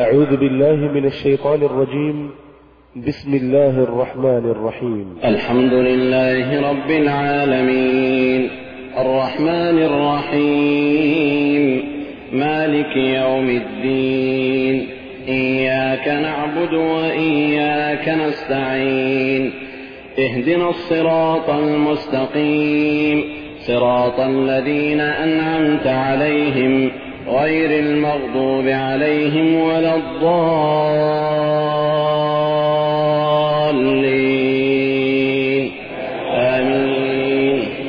أعوذ بالله من الشيطان الرجيم. بسم الله الرحمن الرحيم. الحمد لله رب العالمين، الرحمن الرحيم، مالك يوم الدين، إياك نعبد وإياك نستعين، اهدنا الصراط المستقيم، صراط الذين أنعمت عليهم غير المغضوب عليهم ولا الضالين.